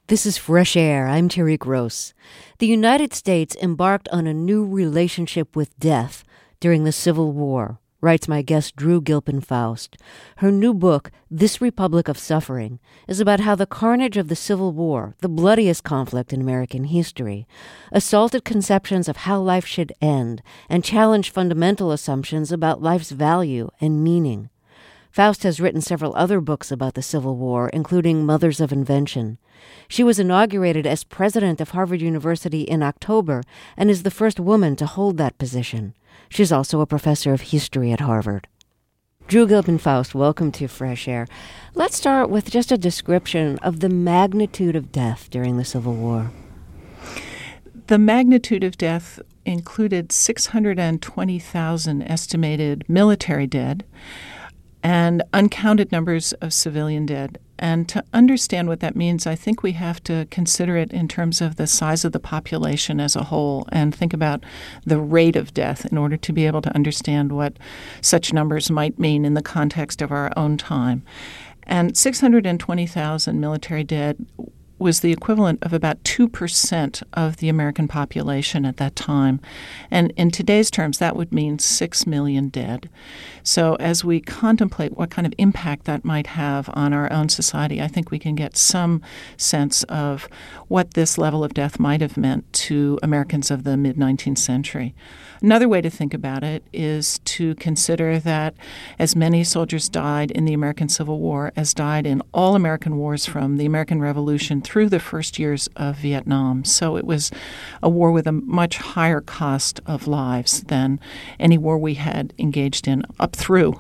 This is Fresh Air. I'm Terry Gross. The United States embarked on a new relationship with death during the Civil War, writes my guest Drew Gilpin Faust. Her new book, This Republic of Suffering, is about how the carnage of the Civil War, the bloodiest conflict in American history, assaulted conceptions of how life should end and challenged fundamental assumptions about life's value and meaning. Faust has written several other books about the Civil War, including Mothers of Invention. She was inaugurated as president of Harvard University in October and is the first woman to hold that position. She's also a professor of history at Harvard. Drew Gilpin Faust, welcome to Fresh Air. Let's start with just a description of the magnitude of death during the Civil War. The magnitude of death included 620,000 estimated military dead and uncounted numbers of civilian dead. And to understand what that means, I think we have to consider it in terms of the size of the population as a whole and think about the rate of death in order to be able to understand what such numbers might mean in the context of our own time. And 620,000 military dead was the equivalent of about 2% of the American population at that time. And in today's terms, that would mean 6 million dead. So as we contemplate what kind of impact that might have on our own society, I think we can get some sense of what this level of death might have meant to Americans of the mid-19th century. Another way to think about it is to consider that as many soldiers died in the American Civil War as died in all American wars from the American Revolution through the first years of Vietnam. So it was a war with a much higher cost of lives than any war we had engaged in up through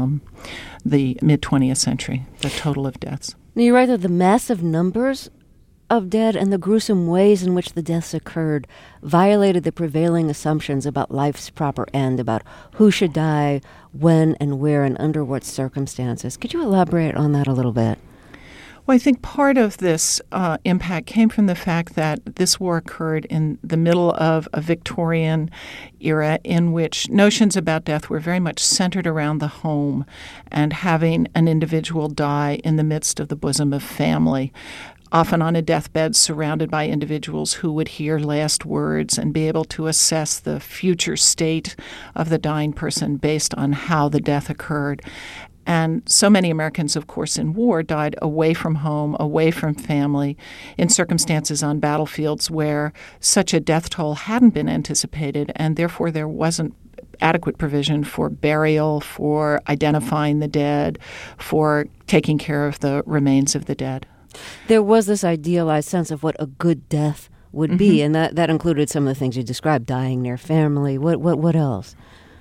the mid-20th century, the total of deaths. Now, you write that the massive numbers of dead and the gruesome ways in which the deaths occurred violated the prevailing assumptions about life's proper end, about who should die, when and where and under what circumstances. Could you elaborate on that a little bit? Well, I think part of this impact came from the fact that this war occurred in the middle of a Victorian era in which notions about death were very much centered around the home and having an individual die in the midst of the bosom of family, often on a deathbed surrounded by individuals who would hear last words and be able to assess the future state of the dying person based on how the death occurred. And so many Americans, of course, in war died away from home, away from family, in circumstances on battlefields where such a death toll hadn't been anticipated, and therefore there wasn't adequate provision for burial, for identifying the dead, for taking care of the remains of the dead. There was this idealized sense of what a good death would be, and that included some of the things you described, dying near family. What else?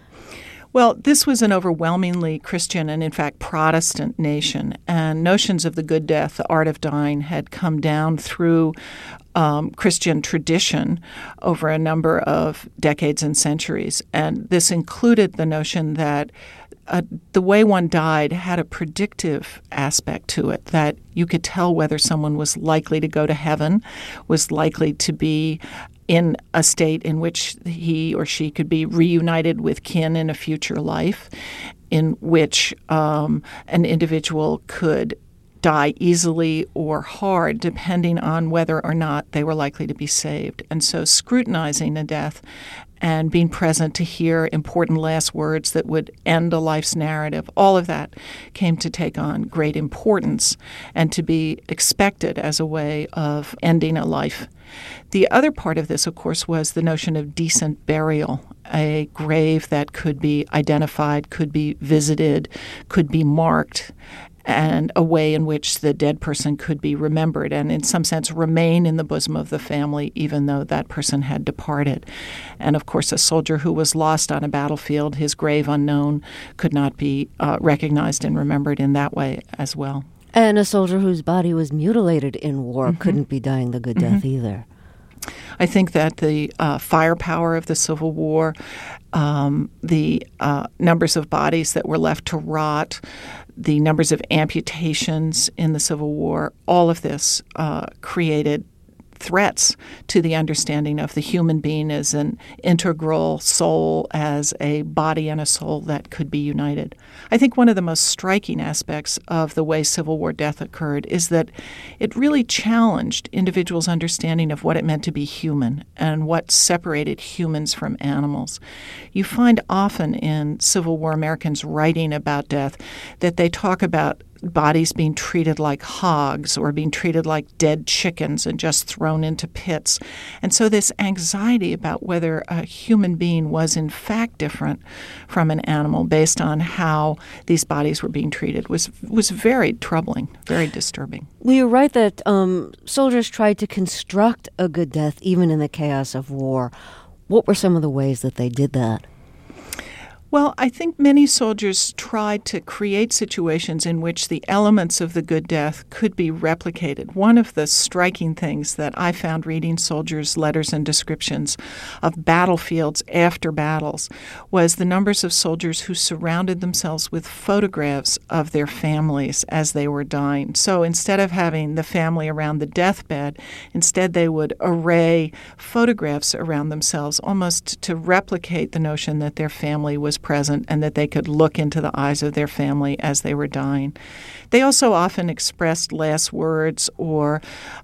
Well, this was an overwhelmingly Christian and, in fact, Protestant nation, and notions of the good death, the art of dying, had come down through Christian tradition over a number of decades and centuries. And this included the notion that the way one died had a predictive aspect to it, that you could tell whether someone was likely to go to heaven, was likely to be in a state in which he or she could be reunited with kin in a future life, in which an individual could die easily or hard, depending on whether or not they were likely to be saved. And so scrutinizing a death and being present to hear important last words that would end a life's narrative, all of that came to take on great importance and to be expected as a way of ending a life. The other part of this, of course, was the notion of decent burial, a grave that could be identified, could be visited, could be marked, and a way in which the dead person could be remembered and in some sense remain in the bosom of the family even though that person had departed. And of course, a soldier who was lost on a battlefield, his grave unknown, could not be recognized and remembered in that way as well. And a soldier whose body was mutilated in war couldn't be dying the good death either. I think that the firepower of the Civil War, the numbers of bodies that were left to rot, the numbers of amputations in the Civil War, all of this created threats to the understanding of the human being as an integral soul, as a body and a soul that could be united. I think one of the most striking aspects of the way Civil War death occurred is that it really challenged individuals' understanding of what it meant to be human and what separated humans from animals. You find often in Civil War Americans writing about death that they talk about bodies being treated like hogs or being treated like dead chickens and just thrown into pits. And so this anxiety about whether a human being was in fact different from an animal based on how these bodies were being treated was very troubling, very disturbing. Well, you're right that soldiers tried to construct a good death even in the chaos of war. What were some of the ways that they did that? Well, I think many soldiers tried to create situations in which the elements of the good death could be replicated. One of the striking things that I found reading soldiers' letters and descriptions of battlefields after battles was the numbers of soldiers who surrounded themselves with photographs of their families as they were dying. So instead of having the family around the deathbed, instead they would array photographs around themselves almost to replicate the notion that their family was present and that they could look into the eyes of their family as they were dying. They also often expressed last words or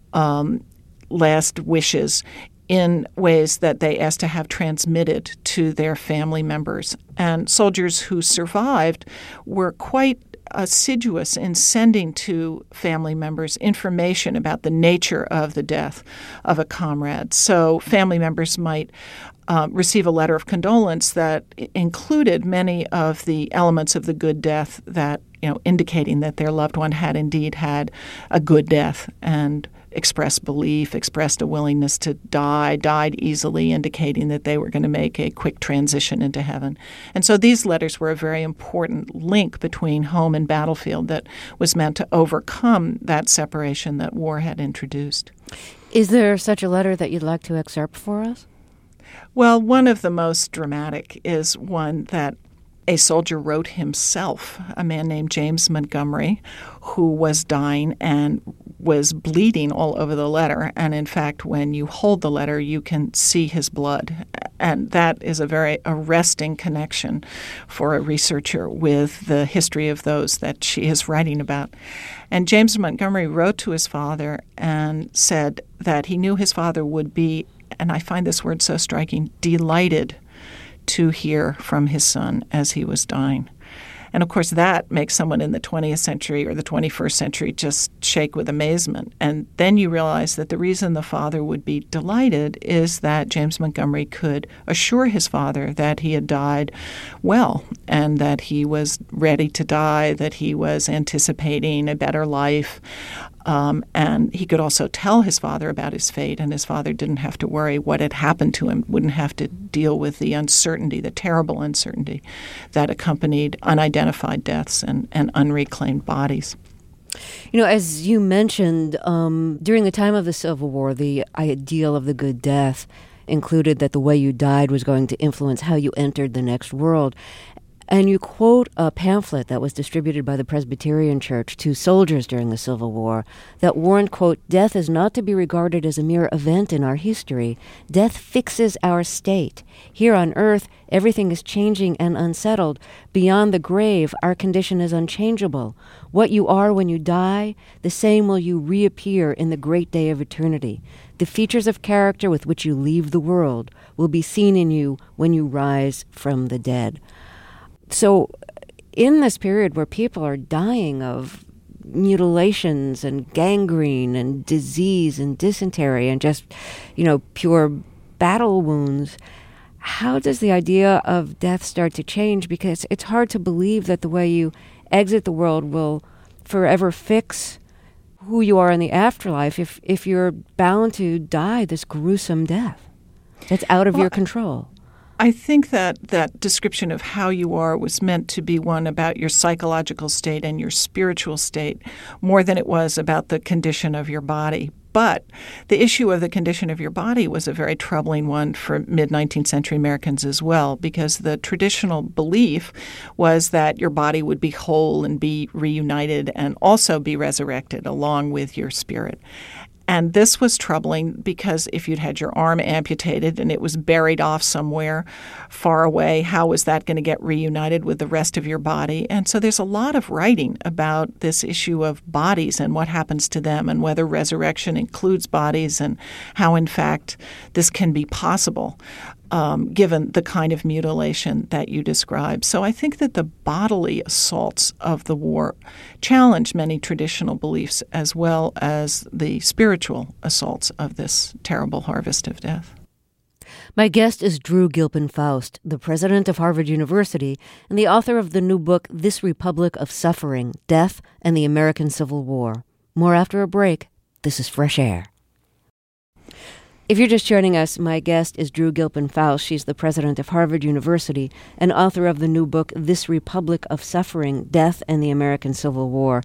last wishes in ways that they asked to have transmitted to their family members. And soldiers who survived were quite assiduous in sending to family members information about the nature of the death of a comrade. So family members might receive a letter of condolence that included many of the elements of the good death that, indicating that their loved one had indeed had a good death and expressed belief, expressed a willingness to die, died easily, indicating that they were going to make a quick transition into heaven. And so these letters were a very important link between home and battlefield that was meant to overcome that separation that war had introduced. Is there such a letter that you'd like to excerpt for us? Well, one of the most dramatic is one that a soldier wrote himself, a man named James Montgomery, who was dying and was bleeding all over the letter. And in fact, when you hold the letter, you can see his blood. And that is a very arresting connection for a researcher with the history of those that she is writing about. And James Montgomery wrote to his father and said that he knew his father would be, and I find this word so striking, delighted to hear from his son as he was dying. And of course, that makes someone in the 20th century or the 21st century just shake with amazement. And then you realize that the reason the father would be delighted is that James Montgomery could assure his father that he had died well and that he was ready to die, that he was anticipating a better life. And he could also tell his father about his fate, and his father didn't have to worry what had happened to him, wouldn't have to deal with the uncertainty, the terrible uncertainty that accompanied unidentified deaths and unreclaimed bodies. As you mentioned, during the time of the Civil War, the ideal of the good death included that the way you died was going to influence how you entered the next world. And you quote a pamphlet that was distributed by the Presbyterian Church to soldiers during the Civil War that warned, quote, "Death is not to be regarded as a mere event in our history. Death fixes our state. Here on earth, everything is changing and unsettled. Beyond the grave, our condition is unchangeable. What you are when you die, the same will you reappear in the great day of eternity. The features of character with which you leave the world will be seen in you when you rise from the dead." So in this period where people are dying of mutilations and gangrene and disease and dysentery and just, pure battle wounds, how does the idea of death start to change? Because it's hard to believe that the way you exit the world will forever fix who you are in the afterlife if you're bound to die this gruesome death that's out of your control. I think that description of how you are was meant to be one about your psychological state and your spiritual state more than it was about the condition of your body. But the issue of the condition of your body was a very troubling one for mid-19th century Americans as well, because the traditional belief was that your body would be whole and be reunited and also be resurrected along with your spirit. And this was troubling because if you'd had your arm amputated and it was buried off somewhere far away, how was that going to get reunited with the rest of your body? And so there's a lot of writing about this issue of bodies and what happens to them and whether resurrection includes bodies and how, in fact, this can be possible. Given the kind of mutilation that you describe. So I think that the bodily assaults of the war challenge many traditional beliefs as well as the spiritual assaults of this terrible harvest of death. My guest is Drew Gilpin Faust, the president of Harvard University and the author of the new book, This Republic of Suffering, Death and the American Civil War. More after a break. This is Fresh Air. If you're just joining us, my guest is Drew Gilpin Faust. She's the president of Harvard University and author of the new book, This Republic of Suffering, Death and the American Civil War.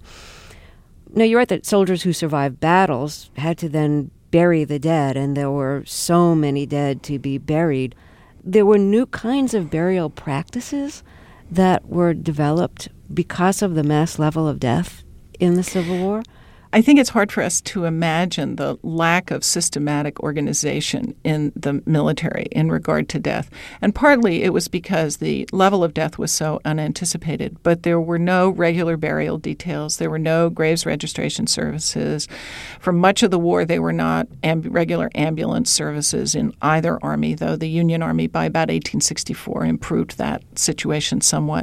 Now, you're right that soldiers who survived battles had to then bury the dead, and there were so many dead to be buried. There were new kinds of burial practices that were developed because of the mass level of death in the Civil War. I think it's hard for us to imagine the lack of systematic organization in the military in regard to death. And partly it was because the level of death was so unanticipated. But there were no regular burial details. There were no graves registration services. For much of the war, there were not regular ambulance services in either army, though the Union Army by about 1864 improved that situation somewhat.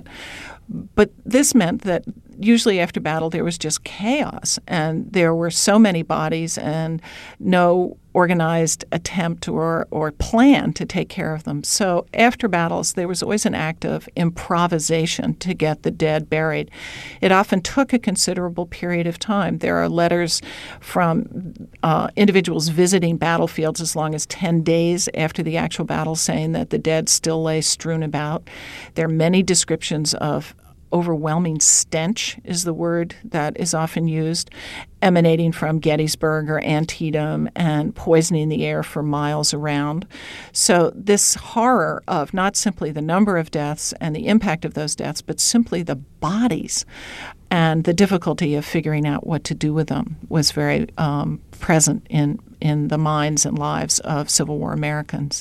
But this meant that usually after battle there was just chaos, and there were so many bodies and no organized attempt or plan to take care of them. So after battles, there was always an act of improvisation to get the dead buried. It often took a considerable period of time. There are letters from individuals visiting battlefields as long as 10 days after the actual battle saying that the dead still lay strewn about. There are many descriptions of overwhelming stench is the word that is often used, emanating from Gettysburg or Antietam and poisoning the air for miles around. So this horror of not simply the number of deaths and the impact of those deaths, but simply the bodies and the difficulty of figuring out what to do with them was very present in the minds and lives of Civil War Americans.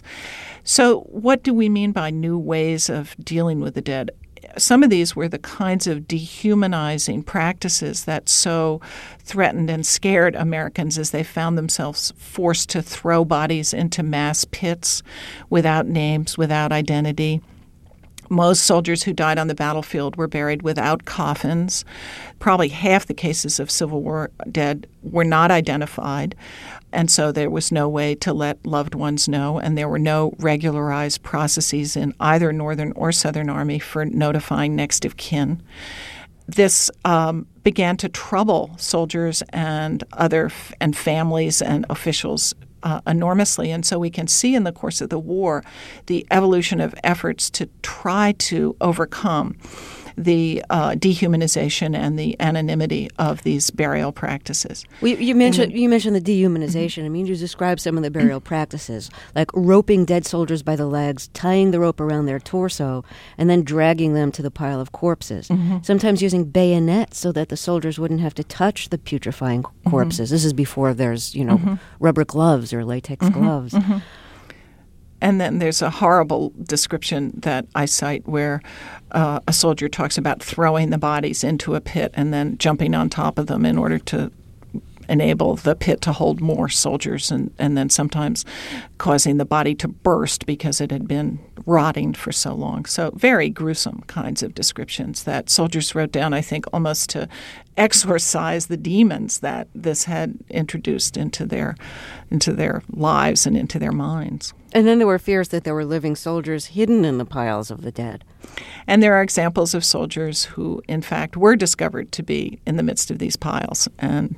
So what do we mean by new ways of dealing with the dead? Some of these were the kinds of dehumanizing practices that so threatened and scared Americans as they found themselves forced to throw bodies into mass pits without names, without identity. Most soldiers who died on the battlefield were buried without coffins. Probably half the cases of Civil War dead were not identified, and so there was no way to let loved ones know, and there were no regularized processes in either Northern or Southern Army for notifying next of kin. This began to trouble soldiers and and families and officials enormously. And so we can see in the course of the war the evolution of efforts to try to overcome the dehumanization and the anonymity of these burial practices. Well, you mentioned the dehumanization. I mean, you described some of the burial practices, like roping dead soldiers by the legs, tying the rope around their torso, and then dragging them to the pile of corpses. Mm-hmm. Sometimes using bayonets so that the soldiers wouldn't have to touch the putrefying corpses. Mm-hmm. This is before there's, rubber gloves or latex gloves. Mm-hmm. And then there's a horrible description that I cite where a soldier talks about throwing the bodies into a pit and then jumping on top of them in order to enable the pit to hold more soldiers, and then sometimes causing the body to burst because it had been rotting for so long. So very gruesome kinds of descriptions that soldiers wrote down, I think, almost to exorcise the demons that this had introduced into their lives and into their minds. And then there were fears that there were living soldiers hidden in the piles of the dead. And there are examples of soldiers who, in fact, were discovered to be in the midst of these piles. And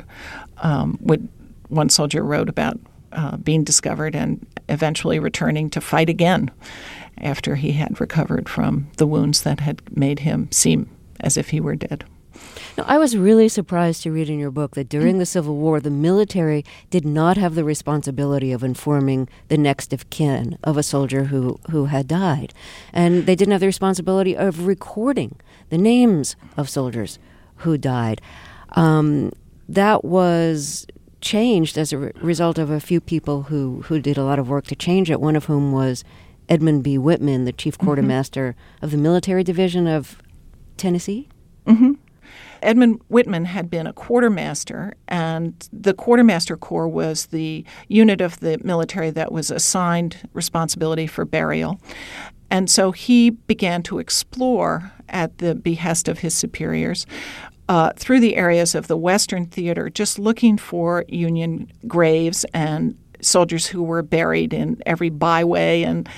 one soldier wrote about being discovered and eventually returning to fight again after he had recovered from the wounds that had made him seem as if he were dead. Now, I was really surprised to read in your book that during the Civil War, the military did not have the responsibility of informing the next of kin of a soldier who had died. And they didn't have the responsibility of recording the names of soldiers who died. That was changed as a result of a few people who did a lot of work to change it, one of whom was Edmund B. Whitman, the chief quartermaster of the military division of Tennessee. Mm-hmm. Edmund Whitman had been a quartermaster, and the Quartermaster Corps was the unit of the military that was assigned responsibility for burial. And so he began to explore, at the behest of his superiors, through the areas of the Western Theater, just looking for Union graves and soldiers who were buried in every byway and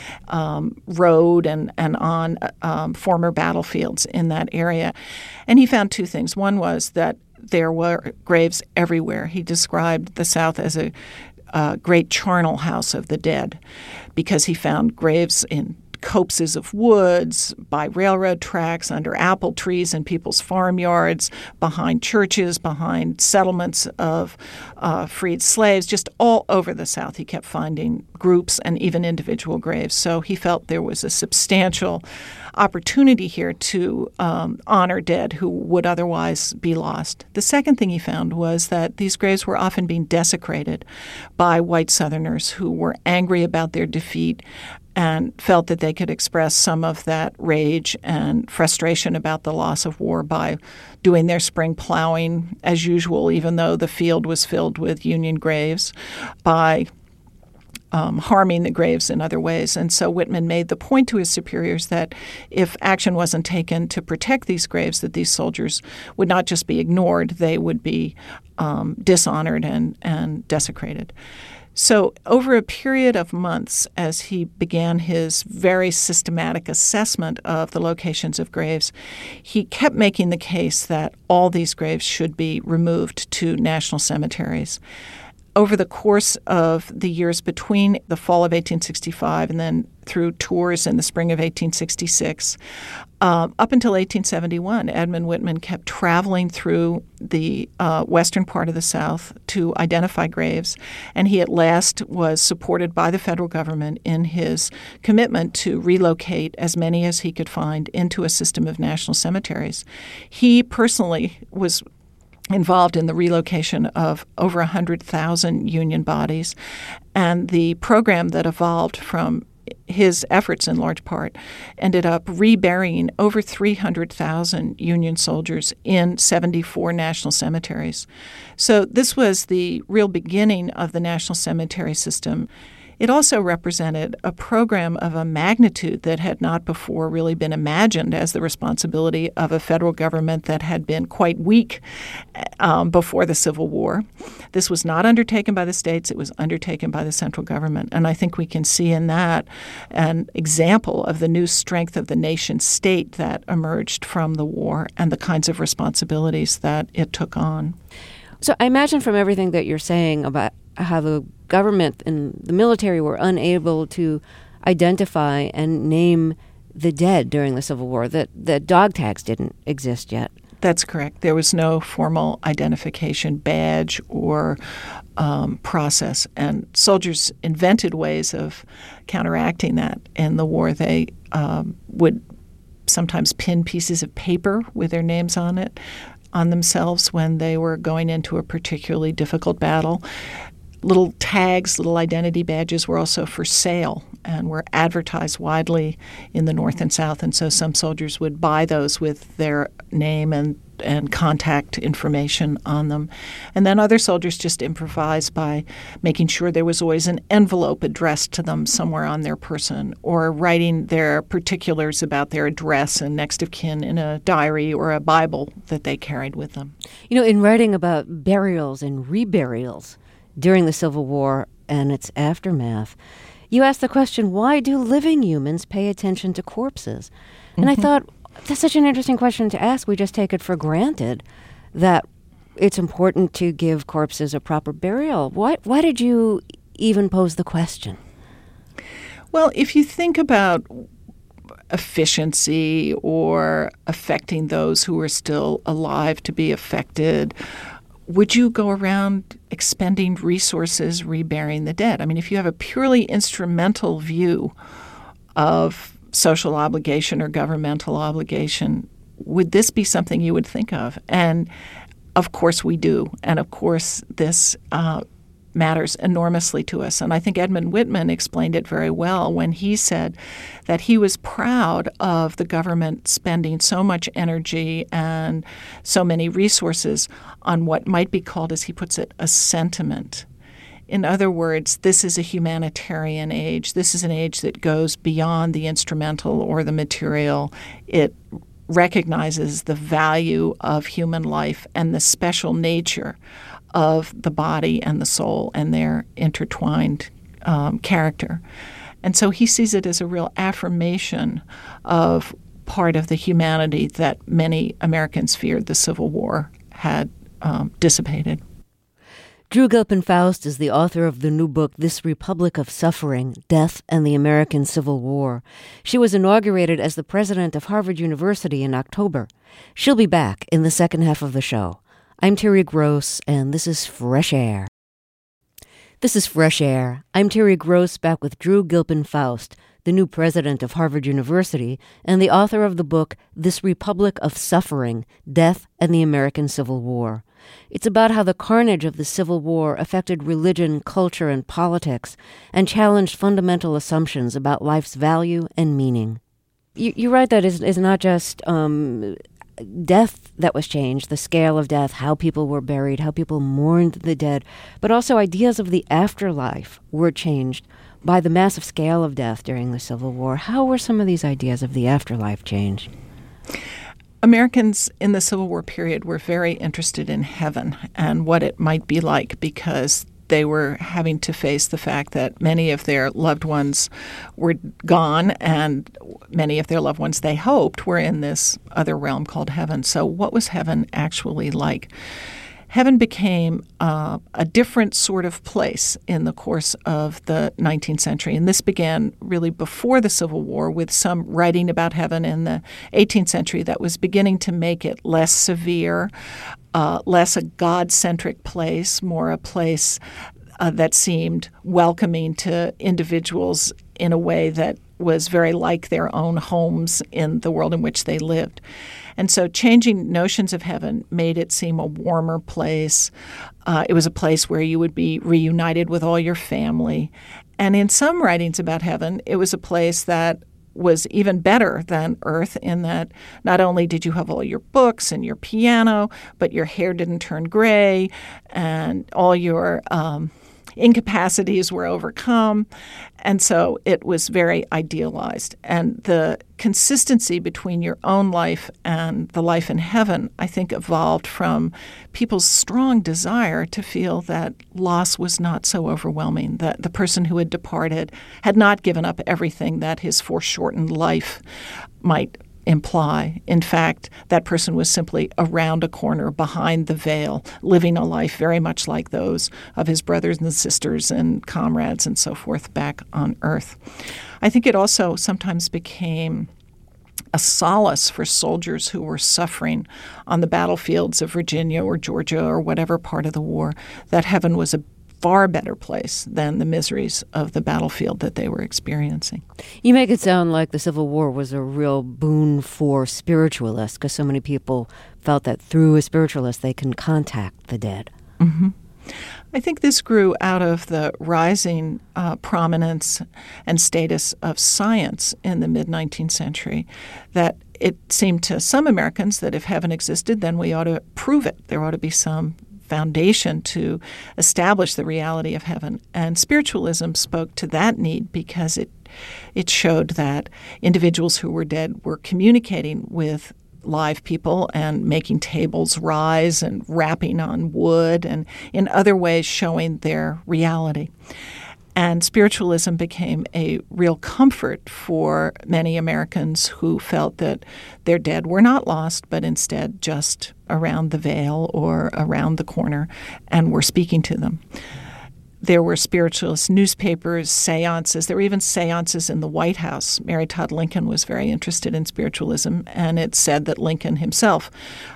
road and on former battlefields in that area. And he found two things. One was that there were graves everywhere. He described the South as a great charnel house of the dead, because he found graves in copses of woods, by railroad tracks, under apple trees in people's farmyards, behind churches, behind settlements of freed slaves, just all over the South. He kept finding groups and even individual graves. So he felt there was a substantial opportunity here to honor dead who would otherwise be lost. The second thing he found was that these graves were often being desecrated by white Southerners who were angry about their defeat and felt that they could express some of that rage and frustration about the loss of war by doing their spring plowing as usual, even though the field was filled with Union graves, by harming the graves in other ways. And so Whitman made the point to his superiors that if action wasn't taken to protect these graves, that these soldiers would not just be ignored, they would be dishonored and desecrated. So over a period of months, as he began his very systematic assessment of the locations of graves, he kept making the case that all these graves should be removed to national cemeteries. Over the course of the years between the fall of 1865 and then through tours in the spring of 1866, up until 1871, Edmund Whitman kept traveling through the western part of the South to identify graves, and he at last was supported by the federal government in his commitment to relocate as many as he could find into a system of national cemeteries. He personally was involved in the relocation of over 100,000 Union bodies, and the program that evolved from his efforts in large part ended up reburying over 300,000 Union soldiers in 74 national cemeteries. So this was the real beginning of the national cemetery system. It also represented a program of a magnitude that had not before really been imagined as the responsibility of a federal government that had been quite weak before the Civil War. This was not undertaken by the states. It was undertaken by the central government. And I think we can see in that an example of the new strength of the nation state that emerged from the war and the kinds of responsibilities that it took on. So I imagine from everything that you're saying about how the government and the military were unable to identify and name the dead during the Civil War, that dog tags didn't exist yet. That's correct. There was no formal identification badge or process, and soldiers invented ways of counteracting that in the war. They would sometimes pin pieces of paper with their names on it on themselves when they were going into a particularly difficult battle. Little tags, little identity badges were also for sale and were advertised widely in the North and South. And so some soldiers would buy those with their name and contact information on them. And then other soldiers just improvised by making sure there was always an envelope addressed to them somewhere on their person, or writing their particulars about their address and next of kin in a diary or a Bible that they carried with them. You know, in writing about burials and reburials during the Civil War and its aftermath, you asked the question, why do living humans pay attention to corpses? And I thought, that's such an interesting question to ask. We just take it for granted that it's important to give corpses a proper burial. Why did you even pose the question? Well, if you think about efficiency or affecting those who are still alive to be affected, would you go around expending resources reburying the dead? I mean, if you have a purely instrumental view of social obligation or governmental obligation, would this be something you would think of? And of course we do. And of course this matters enormously to us. And I think Edmund Whitman explained it very well when he said that he was proud of the government spending so much energy and so many resources on what might be called, as he puts it, a sentiment. In other words, this is a humanitarian age. This is an age that goes beyond the instrumental or the material. It recognizes the value of human life and the special nature of the body and the soul and their intertwined character. And so he sees it as a real affirmation of part of the humanity that many Americans feared the Civil War had dissipated. Drew Gilpin Faust is the author of the new book, This Republic of Suffering, Death and the American Civil War. She was inaugurated as the president of Harvard University in October. She'll be back in the second half of the show. I'm Terry Gross, and this is Fresh Air. This is Fresh Air. I'm Terry Gross, back with Drew Gilpin Faust, the new president of Harvard University, and the author of the book, This Republic of Suffering, Death and the American Civil War. It's about how the carnage of the Civil War affected religion, culture, and politics, and challenged fundamental assumptions about life's value and meaning. You write that it's not just death that was changed, the scale of death, how people were buried, how people mourned the dead, but also ideas of the afterlife were changed by the massive scale of death during the Civil War. How were some of these ideas of the afterlife changed? Americans in the Civil War period were very interested in heaven and what it might be like, because they were having to face the fact that many of their loved ones were gone, and many of their loved ones, they hoped, were in this other realm called heaven. So what was heaven actually like? Heaven became a different sort of place in the course of the 19th century. And this began really before the Civil War, with some writing about heaven in the 18th century that was beginning to make it less severe, less a God-centric place, more a place that seemed welcoming to individuals in a way that was very like their own homes in the world in which they lived. And so changing notions of heaven made it seem a warmer place. It was a place where you would be reunited with all your family. And in some writings about heaven, it was a place that was even better than earth, in that not only did you have all your books and your piano, but your hair didn't turn gray and all your incapacities were overcome. And so it was very idealized. And the consistency between your own life and the life in heaven, I think, evolved from people's strong desire to feel that loss was not so overwhelming, that the person who had departed had not given up everything that his foreshortened life might imply. In fact, that person was simply around a corner, behind the veil, living a life very much like those of his brothers and sisters and comrades and so forth back on Earth. I think it also sometimes became a solace for soldiers who were suffering on the battlefields of Virginia or Georgia or whatever part of the war, that heaven was a far better place than the miseries of the battlefield that they were experiencing. You make it sound like the Civil War was a real boon for spiritualists, because so many people felt that through a spiritualist they can contact the dead. Mm-hmm. I think this grew out of the rising prominence and status of science in the mid-19th century, that it seemed to some Americans that if heaven existed, then we ought to prove it. There ought to be some foundation to establish the reality of heaven. And spiritualism spoke to that need, because it showed that individuals who were dead were communicating with live people and making tables rise and rapping on wood and in other ways showing their reality. And spiritualism became a real comfort for many Americans who felt that their dead were not lost, but instead just around the veil or around the corner, and were speaking to them. There were spiritualist newspapers, seances. There were even seances in the White House. Mary Todd Lincoln was very interested in spiritualism, and it's said that Lincoln himself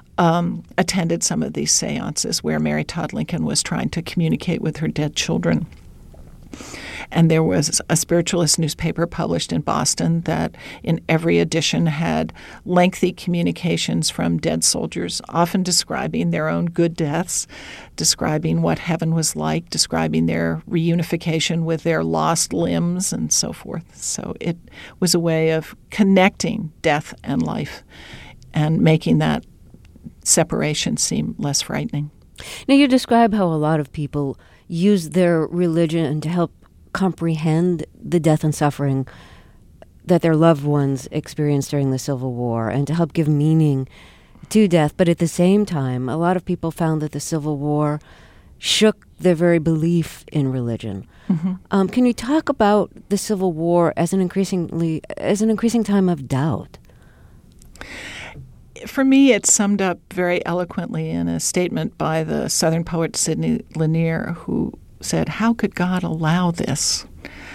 attended some of these seances where Mary Todd Lincoln was trying to communicate with her dead children. And there was a spiritualist newspaper published in Boston that in every edition had lengthy communications from dead soldiers, often describing their own good deaths, describing what heaven was like, describing their reunification with their lost limbs, and so forth. So it was a way of connecting death and life and making that separation seem less frightening. Now, you describe how a lot of people use their religion to help comprehend the death and suffering that their loved ones experienced during the Civil War and to help give meaning to death. But at the same time, a lot of people found that the Civil War shook their very belief in religion. Mm-hmm. Can you talk about the Civil War as an increasing time of doubt? For me, it's summed up very eloquently in a statement by the Southern poet Sidney Lanier, who said, "How could God allow this?"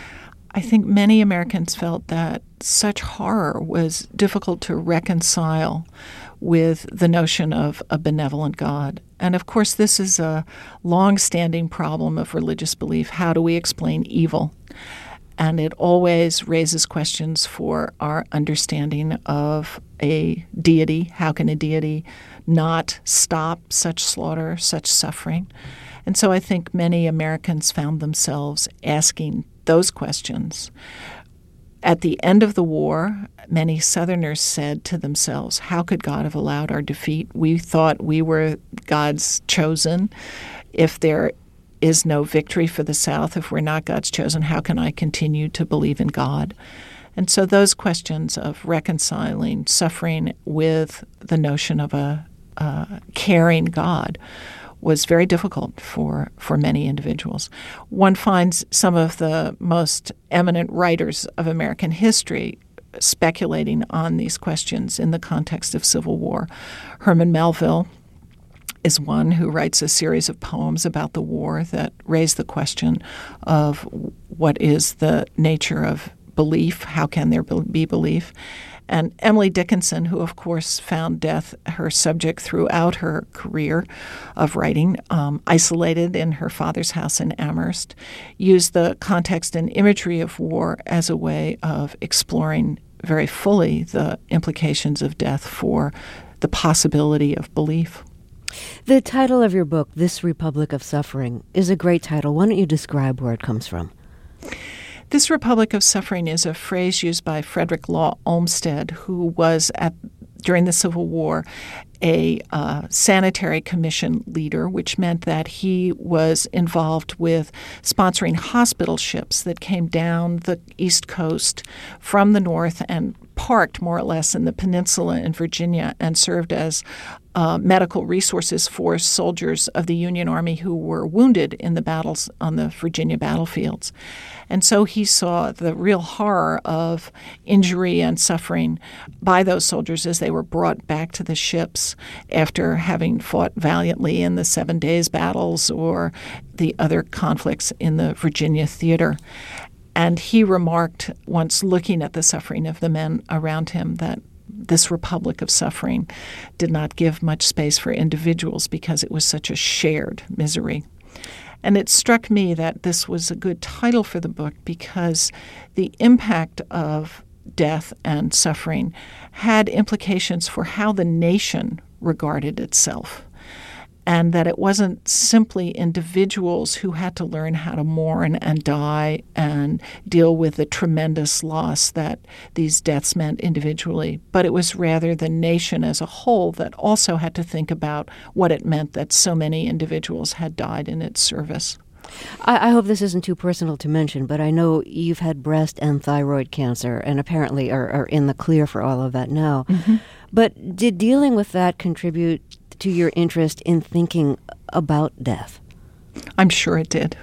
I think many Americans felt that such horror was difficult to reconcile with the notion of a benevolent God. And of course, this is a long-standing problem of religious belief. How do we explain evil? And it always raises questions for our understanding of a deity. How can a deity not stop such slaughter, such suffering? And so I think many Americans found themselves asking those questions. At the end of the war, many Southerners said to themselves, how could God have allowed our defeat? We thought we were God's chosen. If there is no victory for the South, if we're not God's chosen, how can I continue to believe in God? And so those questions of reconciling suffering with the notion of a caring God was very difficult for many individuals. One finds some of the most eminent writers of American history speculating on these questions in the context of Civil War. Herman Melville is one who writes a series of poems about the war that raise the question of what is the nature of belief, how can there be belief? And Emily Dickinson, who of course found death her subject throughout her career of writing, isolated in her father's house in Amherst, used the context and imagery of war as a way of exploring very fully the implications of death for the possibility of belief. The title of your book, This Republic of Suffering, is a great title. Why don't you describe where it comes from? This Republic of Suffering is a phrase used by Frederick Law Olmsted, who was, during the Civil War, a sanitary commission leader, which meant that he was involved with sponsoring hospital ships that came down the East Coast from the north and parked more or less in the peninsula in Virginia and served as medical resources for soldiers of the Union Army who were wounded in the battles on the Virginia battlefields. And so he saw the real horror of injury and suffering by those soldiers as they were brought back to the ships after having fought valiantly in the 7 Days battles or the other conflicts in the Virginia theater. And he remarked, once looking at the suffering of the men around him, that this Republic of Suffering did not give much space for individuals because it was such a shared misery. And it struck me that this was a good title for the book because the impact of death and suffering had implications for how the nation regarded itself, and that it wasn't simply individuals who had to learn how to mourn and die and deal with the tremendous loss that these deaths meant individually, but it was rather the nation as a whole that also had to think about what it meant that so many individuals had died in its service. I hope this isn't too personal to mention, but I know you've had breast and thyroid cancer and apparently are in the clear for all of that now. Mm-hmm. But did dealing with that contribute to your interest in thinking about death? I'm sure it did.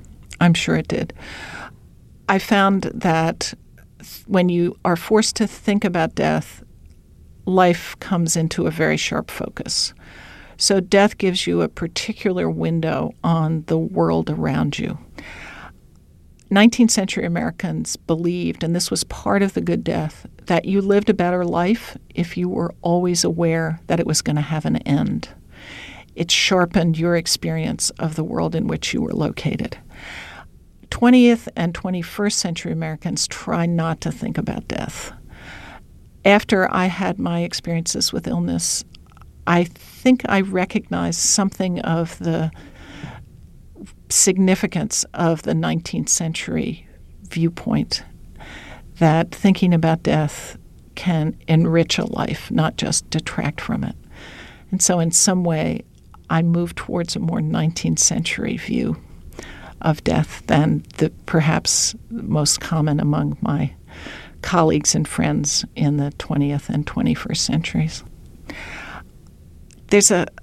I found that when you are forced to think about death, life comes into a very sharp focus. So death gives you a particular window on the world around you. 19th century Americans believed, and this was part of the good death, that you lived a better life if you were always aware that it was going to have an end. It sharpened your experience of the world in which you were located. 20th and 21st century Americans try not to think about death. After I had my experiences with illness, I think I recognized something of the significance of the 19th century viewpoint, that thinking about death can enrich a life, not just detract from it. And so in some way, I moved towards a more 19th century view of death than the perhaps most common among my colleagues and friends in the 20th and 21st centuries. There's a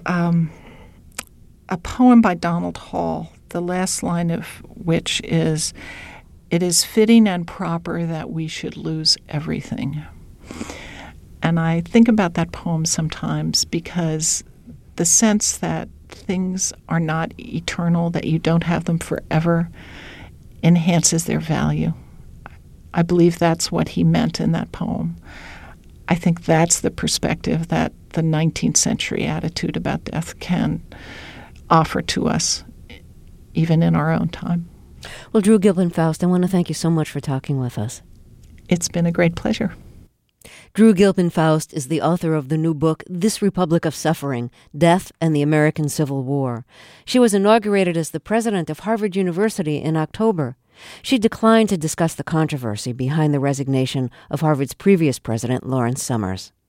poem by Donald Hall, the last line of which is, "It is fitting and proper that we should lose everything." And I think about that poem sometimes because the sense that things are not eternal, that you don't have them forever, enhances their value. I believe that's what he meant in that poem. I think that's the perspective that the 19th century attitude about death can offer to us, even in our own time. Well, Drew Gilpin Faust, I want to thank you so much for talking with us. It's been a great pleasure. Drew Gilpin Faust is the author of the new book, This Republic of Suffering, Death and the American Civil War. She was inaugurated as the president of Harvard University in October. She declined to discuss the controversy behind the resignation of Harvard's previous president, Lawrence Summers.